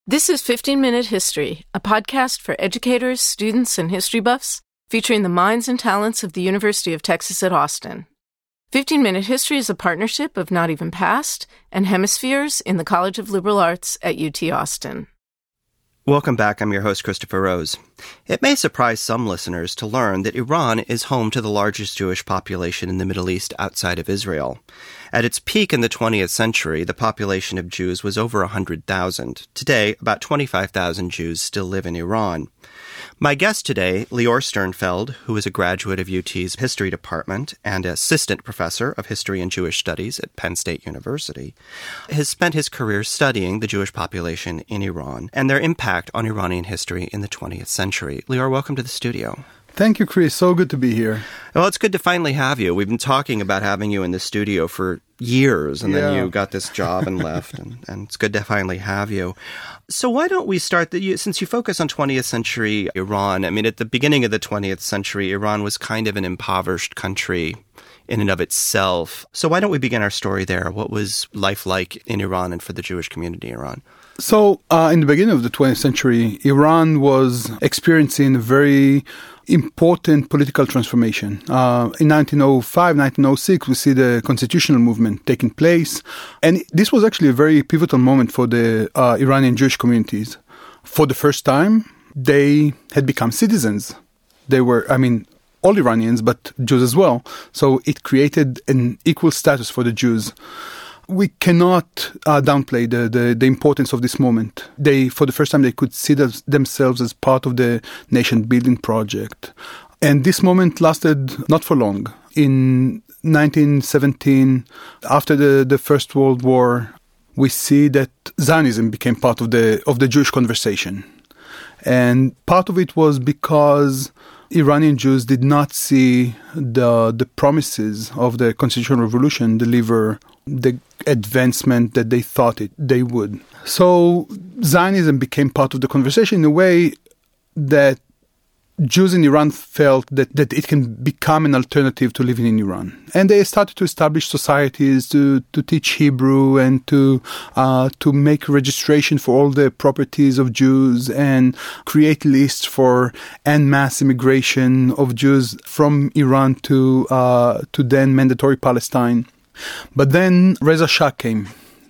This is 15 Minute History, a podcast for educators, students, and history buffs, featuring the minds and talents of the University of Texas at Austin. 15 Minute History is a partnership of Not Even Past and Hemispheres in the College of Liberal Arts at UT Austin. Welcome back. I'm your host, Christopher Rose. It may surprise some listeners to learn that Iran is home to the largest Jewish population in the Middle East outside of Israel. At its peak in the 20th century, the population of Jews was over 100,000. Today, about 25,000 Jews still live in Iran. My guest today, Lior Sternfeld, who is a graduate of UT's History Department and assistant professor of History and Jewish Studies at Penn State University, has spent his career studying the Jewish population in Iran and their impact on Iranian history in the 20th century. Lior, welcome to the studio. Thank you, Chris. So good to be here. Well, it's good to finally have you. We've been talking about having you in the studio for years, and then you got this job and left, and it's good to finally have you. So why don't we start, since you focus on 20th century Iran, I mean, at the beginning of the 20th century, Iran was kind of an impoverished country in and of itself. So why don't we begin our story there? What was life like in Iran and for the Jewish community in Iran? So in the beginning of the 20th century, Iran was experiencing a very important political transformation. In 1905, 1906, we see the constitutional movement taking place. And this was actually a very pivotal moment for the Iranian Jewish communities. For the first time, they had become citizens. They were, all Iranians, but Jews as well. So it created an equal status for the Jews. We cannot downplay the importance of this moment. For the first time, they could see themselves as part of the nation-building project. And this moment lasted not for long. In 1917, after the First World War, we see that Zionism became part of the Jewish conversation. And part of it was because Iranian Jews did not see the promises of the Constitutional Revolution deliver the advancement that they thought they would. So Zionism became part of the conversation in a way that Jews in Iran felt that it can become an alternative to living in Iran. And they started to establish societies to teach Hebrew and to make registration for all the properties of Jews and create lists for en masse immigration of Jews from Iran to then mandatory Palestine. But then Reza Shah came,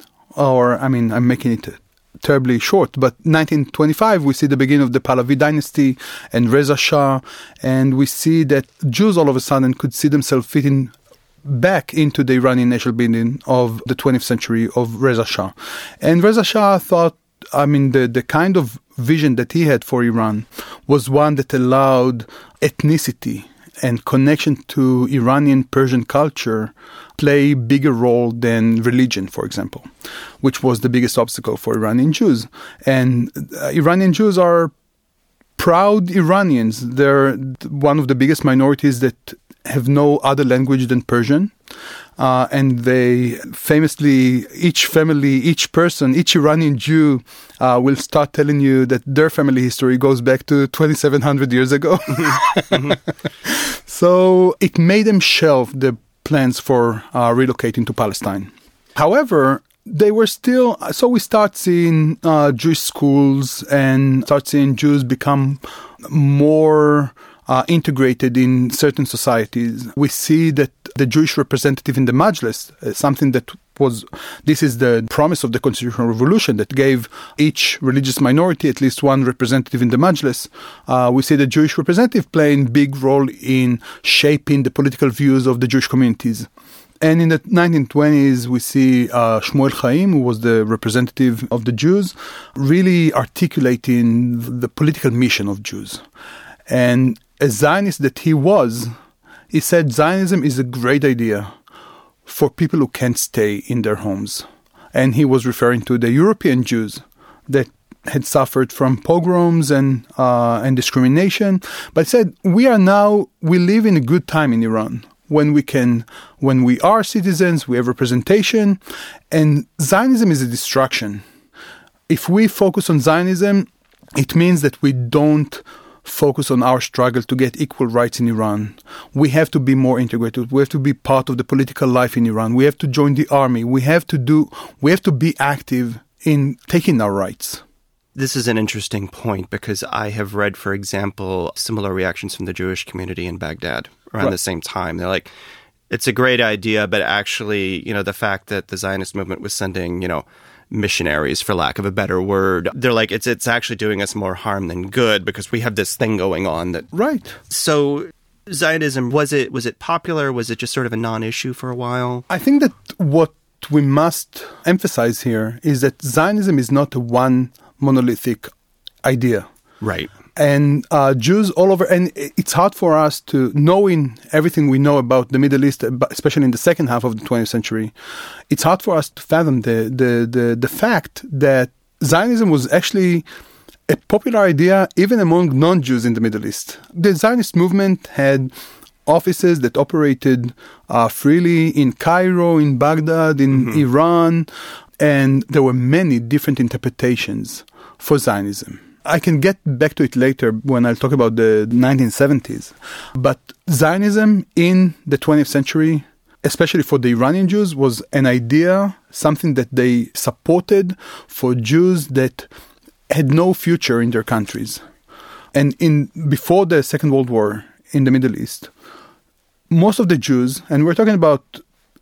I'm making it terribly short, but 1925 we see the beginning of the Pahlavi dynasty and Reza Shah, and we see that Jews all of a sudden could see themselves fitting back into the Iranian national building of the 20th century of Reza Shah. And Reza Shah thought, the kind of vision that he had for Iran was one that allowed ethnicity and connection to Iranian Persian culture play a bigger role than religion, for example, which was the biggest obstacle for Iranian Jews. And Iranian Jews are proud Iranians. They're one of the biggest minorities that have no other language than Persian. And they famously, each Iranian Jew will start telling you that their family history goes back to 2,700 years ago. So it made them shelve the plans for relocating to Palestine. However, they were still, so we start seeing Jewish schools and start seeing Jews become more integrated in certain societies. We see that the Jewish representative in the Majlis, something that this is the promise of the Constitutional Revolution that gave each religious minority at least one representative in the Majlis. We see the Jewish representative playing a big role in shaping the political views of the Jewish communities. And in the 1920s, we see Shmuel Chaim, who was the representative of the Jews, really articulating the political mission of Jews. And as Zionist that he said Zionism is a great idea for people who can't stay in their homes. And he was referring to the European Jews that had suffered from pogroms and discrimination. But he said, we live in a good time in Iran when we are citizens, we have representation, and Zionism is a distraction. If we focus on Zionism, it means that we don't focus on our struggle to get equal rights in Iran. We have to be more integrated. We have to be part of the political life in Iran. We have to join the army. We have to be active in taking our rights. This is an interesting point because I have read, for example, similar reactions from the Jewish community in Baghdad around the same time. They're like, it's a great idea, but actually, the fact that the Zionist movement was sending, missionaries, for lack of a better word, they're like, it's actually doing us more harm than good because we have this thing going on that... Right. So Zionism, was it popular? Was it just sort of a non-issue for a while? I think that what we must emphasize here is that Zionism is not a one monolithic idea. Right. And Jews all over, and it's hard for us to, knowing everything we know about the Middle East, especially in the second half of the 20th century, it's hard for us to fathom the fact that Zionism was actually a popular idea even among non-Jews in the Middle East. The Zionist movement had offices that operated freely in Cairo, in Baghdad, in Iran, and there were many different interpretations for Zionism. I can get back to it later when I'll talk about the 1970s. But Zionism in the 20th century, especially for the Iranian Jews, was an idea, something that they supported for Jews that had no future in their countries. And before the Second World War in the Middle East, most of the Jews, and we're talking about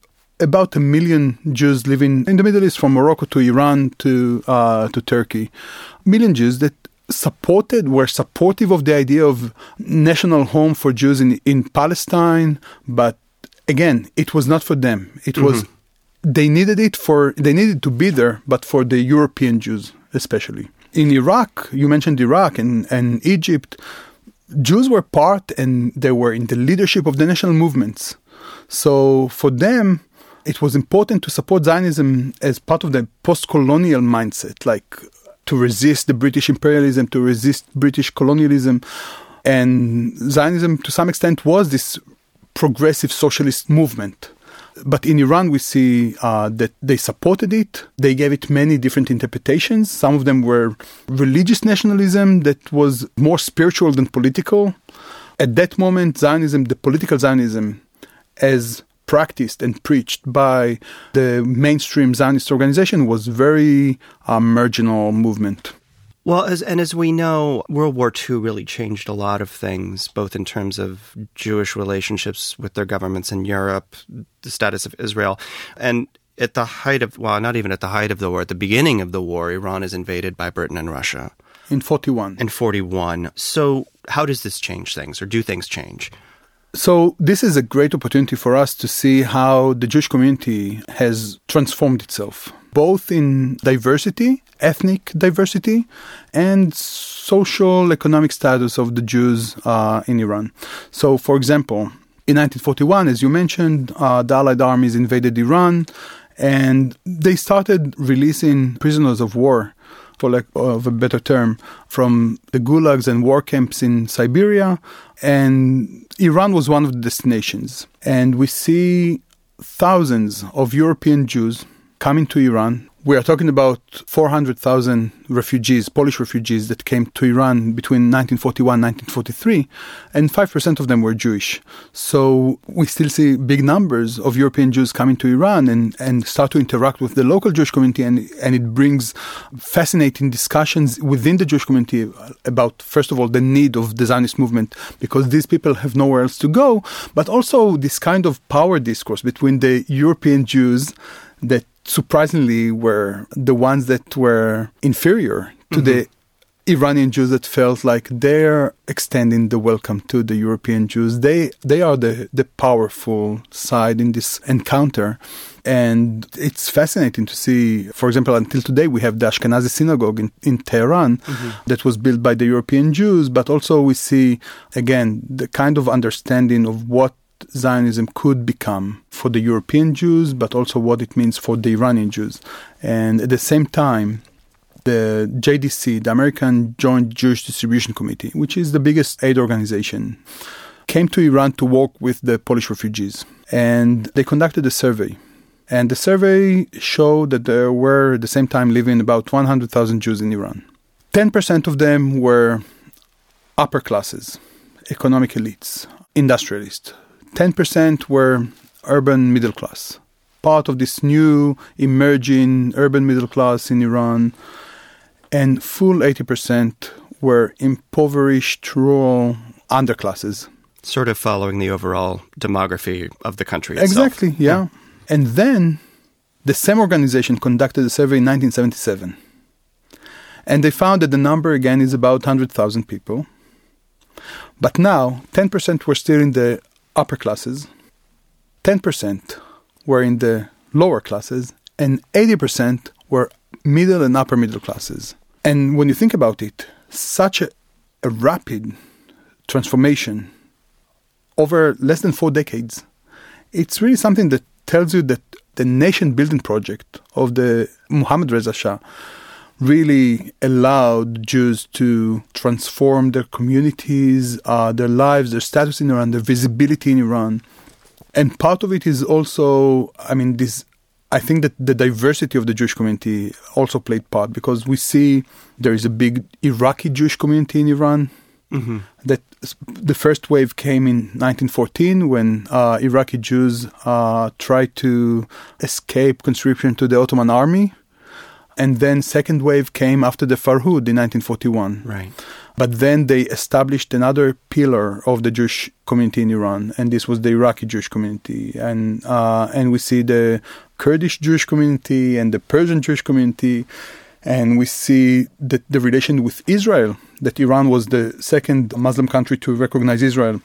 1 million Jews living in the Middle East, from Morocco to Iran to Turkey, 1 million Jews that were supportive of the idea of national home for Jews in Palestine, but again, it was not for them. It was they needed to be there, but for the European Jews especially. In Iraq, you mentioned Iraq and Egypt, Jews were part and they were in the leadership of the national movements. So for them, it was important to support Zionism as part of the post-colonial mindset, like to resist the British imperialism, to resist British colonialism. And Zionism, to some extent, was this progressive socialist movement. But in Iran, we see that they supported it. They gave it many different interpretations. Some of them were religious nationalism that was more spiritual than political. At that moment, Zionism, the political Zionism, as practiced and preached by the mainstream Zionist organization, was very marginal movement. Well, as we know, World War II really changed a lot of things, both in terms of Jewish relationships with their governments in Europe, the status of Israel, and at the height of, well, not even at the height of the war, at the beginning of the war, Iran is invaded by Britain and Russia. In 1941. So how does this change things, or do things change? So this is a great opportunity for us to see how the Jewish community has transformed itself, both in diversity, ethnic diversity, and social economic status of the Jews in Iran. So, for example, in 1941, as you mentioned, the Allied armies invaded Iran, and they started releasing prisoners of war, for lack of a better term, from the gulags and war camps in Siberia, and Iran was one of the destinations. And we see thousands of European Jews coming to Iran. We are talking about 400,000 refugees, Polish refugees, that came to Iran between 1941 and 1943, and 5% of them were Jewish. So we still see big numbers of European Jews coming to Iran and start to interact with the local Jewish community, and it brings fascinating discussions within the Jewish community about, first of all, the need of the Zionist movement, because these people have nowhere else to go, but also this kind of power discourse between the European Jews that surprisingly were the ones that were inferior to the Iranian Jews, that felt like they're extending the welcome to the European Jews. They are the powerful side in this encounter. And it's fascinating to see, for example, until today we have the Ashkenazi synagogue in Tehran that was built by the European Jews, but also we see, again, the kind of understanding of what Zionism could become for the European Jews, but also what it means for the Iranian Jews. And at the same time, the JDC, the American Joint Jewish Distribution Committee, which is the biggest aid organization, came to Iran to work with the Polish refugees. And they conducted a survey. And the survey showed that there were, at the same time, living about 100,000 Jews in Iran. 10% of them were upper classes, economic elites, industrialists. 10% were urban middle class, part of this new emerging urban middle class in Iran. and full 80% were impoverished rural underclasses. Sort of following the overall demography of the country itself. Exactly, yeah. And then the same organization conducted a survey in 1977. And they found that the number, again, is about 100,000 people. But now, 10% were still in the upper classes, 10% were in the lower classes, and 80% were middle and upper middle classes. And when you think about it, such a rapid transformation over less than 4 decades, it's really something that tells you that the nation-building project of the Mohammad Reza Shah really allowed Jews to transform their communities, their lives, their status in Iran, their visibility in Iran. And part of it is also, I think that the diversity of the Jewish community also played part, because we see there is a big Iraqi Jewish community in Iran. Mm-hmm. That the first wave came in 1914 when Iraqi Jews tried to escape conscription to the Ottoman army. And then second wave came after the Farhud in 1941. Right. But then they established another pillar of the Jewish community in Iran, and this was the Iraqi Jewish community. And we see the Kurdish Jewish community and the Persian Jewish community, and we see the relation with Israel, that Iran was the second Muslim country to recognize Israel.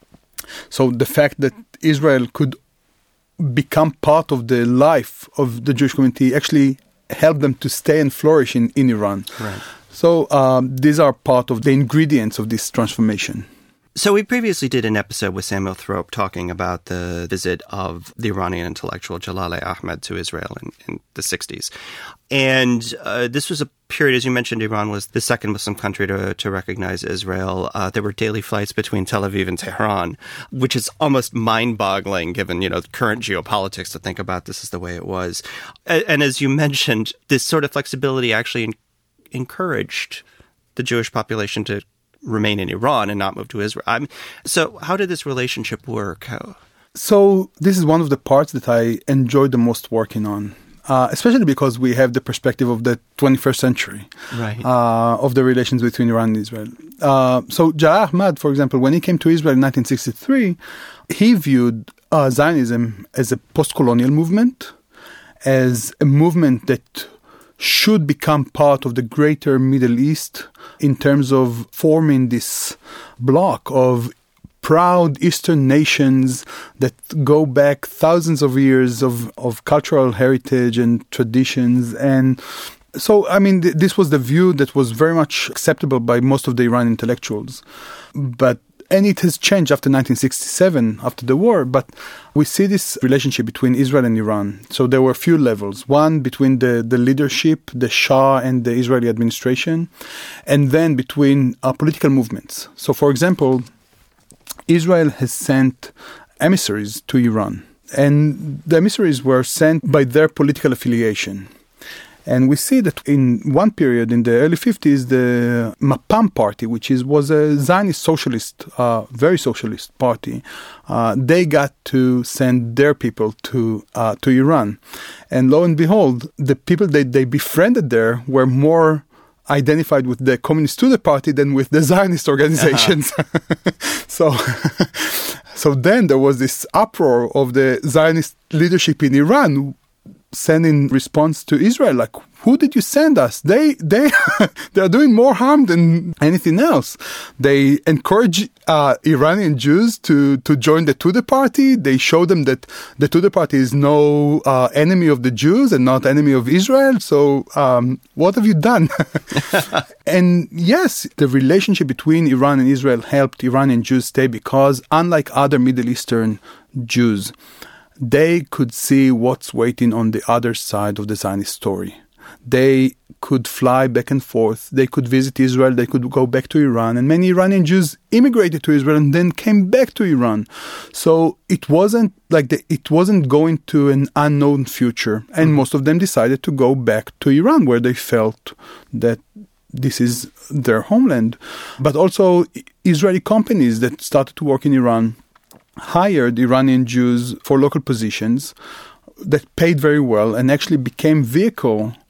So the fact that Israel could become part of the life of the Jewish community actually helped them to stay and flourish in Iran. Right. So these are part of the ingredients of this transformation. So we previously did an episode with Samuel Thrope talking about the visit of the Iranian intellectual Jalal Ahmed to Israel in the 60s. And this was a period, as you mentioned, Iran was the second Muslim country to recognize Israel. There were daily flights between Tel Aviv and Tehran, which is almost mind-boggling given, current geopolitics to think about this is the way it was. And as you mentioned, this sort of flexibility actually encouraged the Jewish population to remain in Iran and not move to Israel. So how did this relationship work? So this is one of the parts that I enjoyed the most working on, especially because we have the perspective of the 21st century, right? Of the relations between Iran and Israel. So Jalal Ahmad, for example, when he came to Israel in 1963, he viewed Zionism as a post-colonial movement, as a movement that should become part of the greater Middle East in terms of forming this bloc of proud Eastern nations that go back thousands of years of cultural heritage and traditions. And so, this was the view that was very much acceptable by most of the Iranian intellectuals. And it has changed after 1967, after the war, but we see this relationship between Israel and Iran. So there were a few levels. One, between the leadership, the Shah and the Israeli administration, and then between political movements. So, for example, Israel has sent emissaries to Iran, and the emissaries were sent by their political affiliation. And we see that in one period, in the early 50s, the Mapam party, which was a Zionist socialist, very socialist party, they got to send their people to Iran. And lo and behold, the people they befriended there were more identified with the Communist Student Party than with the Zionist organizations. So then there was this uproar of the Zionist leadership in Iran, sending response to Israel, like, who did you send us? They are doing more harm than anything else. They encourage Iranian Jews to join the Tudeh party. They show them that the Tudeh party is no enemy of the Jews and not enemy of Israel. So what have you done? And yes, the relationship between Iran and Israel helped Iranian Jews stay because, unlike other Middle Eastern Jews, they could see what's waiting on the other side of the Zionist story. They could fly back and forth. They could visit Israel. They could go back to Iran. And many Iranian Jews immigrated to Israel and then came back to Iran. So it wasn't it wasn't going to an unknown future. And most of them decided to go back to Iran, where they felt that this is their homeland. But also Israeli companies that started to work in Iran hired Iranian Jews for local positions that paid very well and actually became vehicle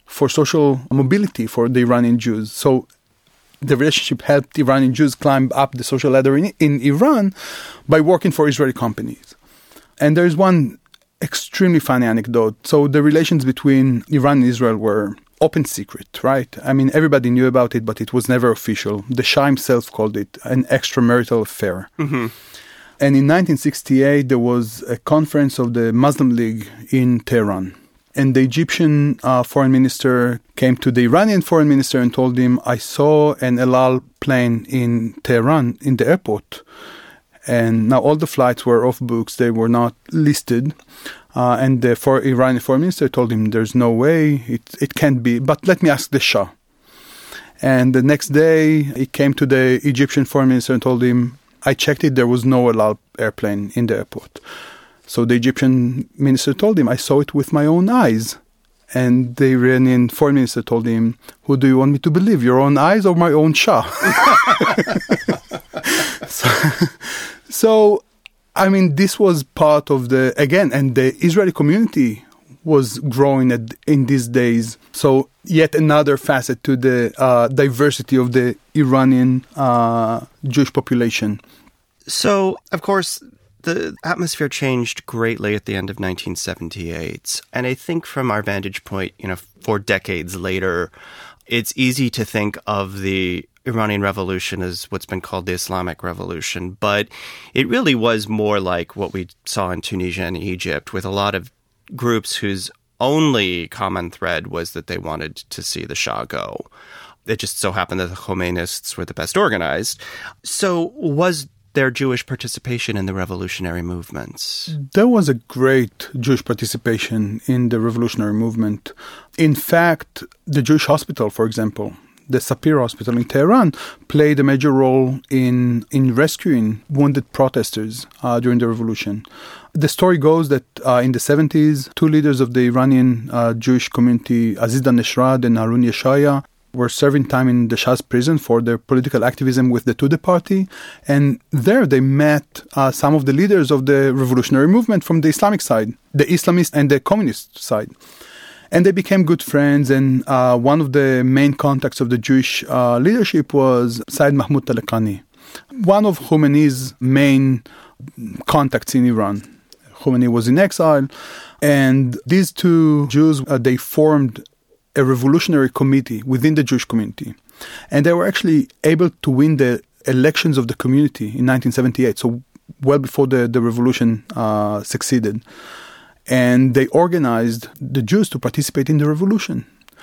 for social mobility for the Iranian Jews. So the relationship helped Iranian Jews climb up the social ladder in Iran by working for Israeli companies. And there's one extremely funny anecdote. So the relations between Iran and Israel were open secret, right? I mean, everybody knew about it, but it was never official. The Shah himself called it an extramarital affair. Mm-hmm. And in 1968, there was a conference of the Muslim League in Tehran. And the Egyptian foreign minister came to the Iranian foreign minister and told him, I saw an El Al plane in Tehran in the airport. And now all the flights were off books. They were not listed. And the Iranian foreign minister told him, there's no way, it can't be, but let me ask the Shah. And the next day, he came to the Egyptian foreign minister and told him, I checked it, there was no El Al airplane in the airport. So the Egyptian minister told him, I saw it with my own eyes. And the Iranian foreign minister told him, who do you want me to believe, your own eyes or my own Shah? So, I mean, this was part of and the Israeli community was growing in these days. So yet another facet to the diversity of the Iranian Jewish population. So, of course, the atmosphere changed greatly at the end of 1978. And I think from our vantage point, 4 decades later, it's easy to think of the Iranian Revolution as what's been called the Islamic Revolution. But it really was more like what we saw in Tunisia and Egypt, with a lot of groups whose only common thread was that they wanted to see the Shah go. It just so happened that the Khomeinists were the best organized. So was their Jewish participation in the revolutionary movements? There was a great Jewish participation in the revolutionary movement. In fact, the Jewish hospital, for example, the Sapir Hospital in Tehran, played a major role in rescuing wounded protesters during the revolution. The story goes that in the 70s, 2 leaders of the Iranian Jewish community, Aziza Neshrad and Harun Yeshaya, were serving time in the Shah's prison for their political activism with the Tudeh party. And there they met some of the leaders of the revolutionary movement from the Islamic side, the Islamist and the communist side. And they became good friends, and one of the main contacts of the Jewish leadership was Sayyid Mahmoud Talekani, one of Khomeini's main contacts in Iran. Khomeini was in exile, and these 2 Jews, they formed a revolutionary committee within the Jewish community. And they were actually able to win the elections of the community in 1978, so well before the revolution succeeded. And they organized the Jews to participate in the revolution.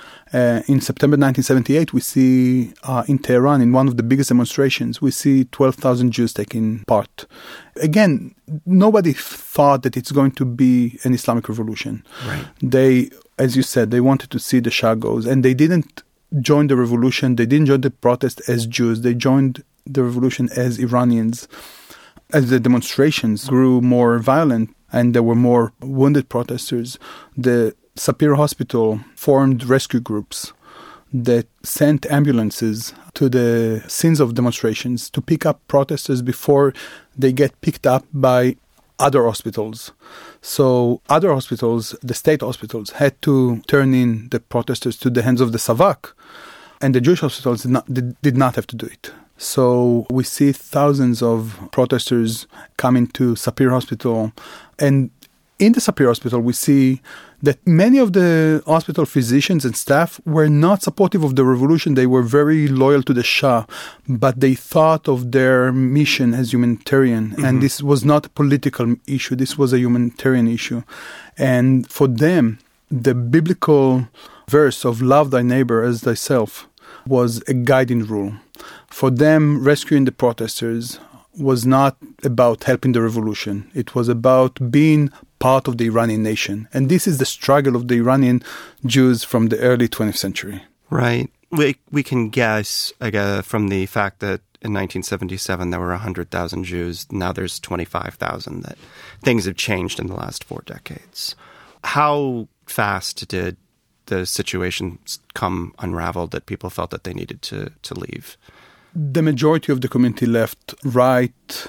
In September 1978, we see in Tehran, in one of the biggest demonstrations, we see 12,000 Jews taking part. Again, nobody thought that it's going to be an Islamic revolution. Right. They, as you said, they wanted to see the Shah goes, and they didn't join the revolution. They didn't join the protest as Jews. They joined the revolution as Iranians. As the demonstrations grew more violent and there were more wounded protesters, the Sapir Hospital formed rescue groups that sent ambulances to the scenes of demonstrations to pick up protesters before they get picked up by other hospitals. So other hospitals, the state hospitals, had to turn in the protesters to the hands of the Savak, and the Jewish hospitals did not have to do it. So we see thousands of protesters coming to Sapir Hospital, and in the Sapir Hospital we see that many of the hospital physicians and staff were not supportive of the revolution. They were very loyal to the Shah, but they thought of their mission as humanitarian. Mm-hmm. And this was not a political issue. This was a humanitarian issue. And for them, the biblical verse of love thy neighbor as thyself was a guiding rule. For them, rescuing the protesters was not about helping the revolution. It was about being part of the Iranian nation. And this is the struggle of the Iranian Jews from the early 20th century. Right. We can guess from the fact that in 1977 there were 100,000 Jews. Now there's 25,000. That things have changed in the last 4 decades. How fast did the situation come unraveled that people felt that they needed to leave? The majority of the community left right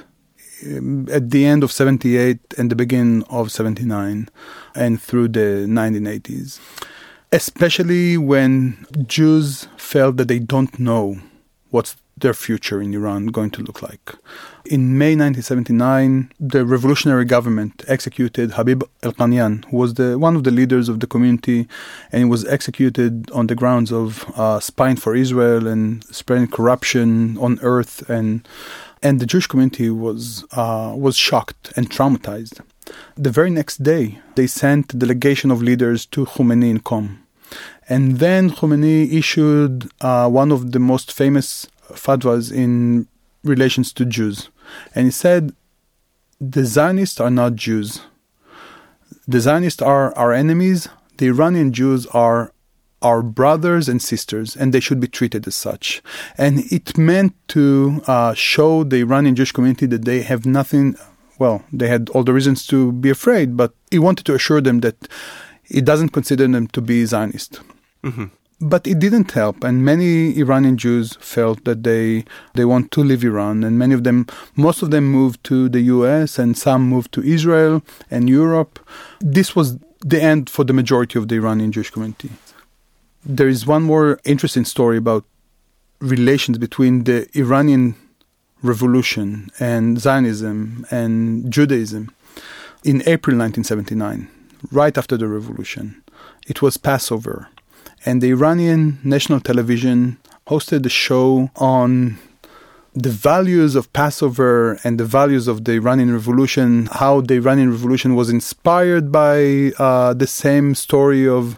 at the end of 78 and the beginning of 79 and through the 1980s. especially when Jews felt that they don't know what's their future in Iran going to look like. In May 1979, the revolutionary government executed Habib El-Qanian, who was one of the leaders of the community, and he was executed on the grounds of spying for Israel and spreading corruption on earth, and the Jewish community was shocked and traumatized. The very next day, they sent a delegation of leaders to Khomeini in Qom. And then Khomeini issued one of the most famous fatwas in relations to Jews. And he said, the Zionists are not Jews. The Zionists are our enemies. The Iranian Jews are our brothers and sisters, and they should be treated as such. And it meant to show the Iranian Jewish community that they have nothing, well, they had all the reasons to be afraid, but he wanted to assure them that he doesn't consider them to be Zionist. Mm-hmm. But it didn't help, and many Iranian Jews felt that they want to leave Iran, and most of them moved to the US, and some moved to Israel and Europe. This was the end for the majority of the Iranian Jewish community. There is one more interesting story about relations between the Iranian Revolution and Zionism and Judaism. In April 1979, right after the revolution, it was Passover. And the Iranian national television hosted a show on the values of Passover and the values of the Iranian Revolution, how the Iranian Revolution was inspired by the same story of,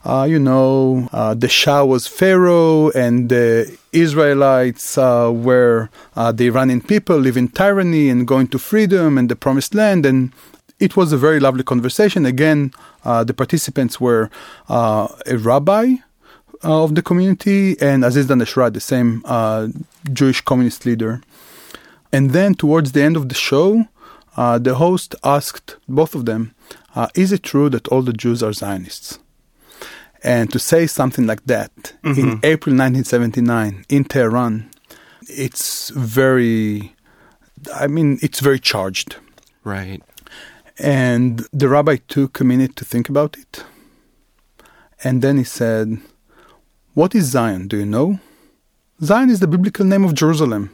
the Shah was Pharaoh and the Israelites were the Iranian people live in tyranny and going to freedom and the promised land. And it was a very lovely conversation. Again, the participants were a rabbi of the community and Aziz Daneshra, the same Jewish communist leader. And then towards the end of the show, the host asked both of them, is it true that all the Jews are Zionists? And to say something like that in April 1979 in Tehran, it's very charged. Right. And the rabbi took a minute to think about it. And then he said, what is Zion? Do you know? Zion is the biblical name of Jerusalem.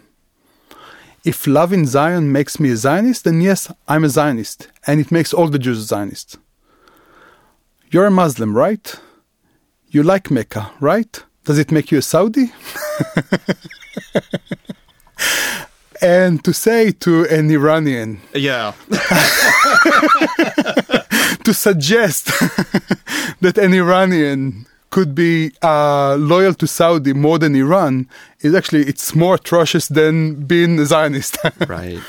If loving Zion makes me a Zionist, then yes, I'm a Zionist. And it makes all the Jews Zionists. You're a Muslim, right? You like Mecca, right? Does it make you a Saudi? And to say to an Iranian... Yeah. to suggest that an Iranian could be loyal to Saudi more than Iran is actually, it's more atrocious than being a Zionist. Right.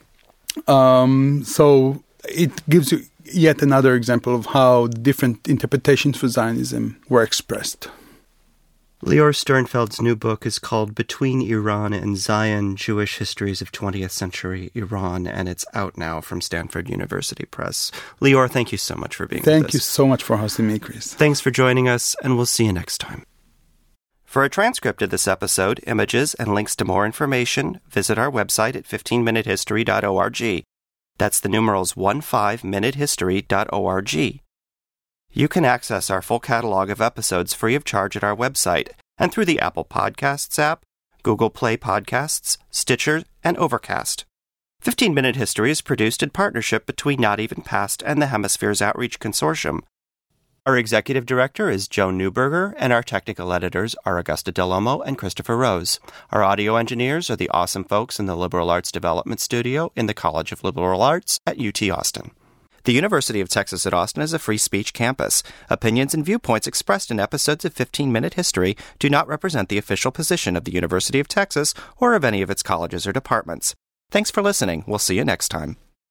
So it gives you yet another example of how different interpretations for Zionism were expressed. Lior Sternfeld's new book is called Between Iran and Zion, Jewish Histories of 20th Century Iran, and it's out now from Stanford University Press. Lior, thank you so much for being with us. Thank you so much for hosting me, Chris. Thanks for joining us, and we'll see you next time. For a transcript of this episode, images, and links to more information, visit our website at 15minutehistory.org. That's the numerals 15minutehistory.org. You can access our full catalog of episodes free of charge at our website and through the Apple Podcasts app, Google Play Podcasts, Stitcher, and Overcast. 15-Minute History is produced in partnership between Not Even Past and the Hemispheres Outreach Consortium. Our executive director is Joan Newberger, and our technical editors are Augusta Delomo and Christopher Rose. Our audio engineers are the awesome folks in the Liberal Arts Development Studio in the College of Liberal Arts at UT Austin. The University of Texas at Austin is a free speech campus. Opinions and viewpoints expressed in episodes of 15-Minute History do not represent the official position of the University of Texas or of any of its colleges or departments. Thanks for listening. We'll see you next time.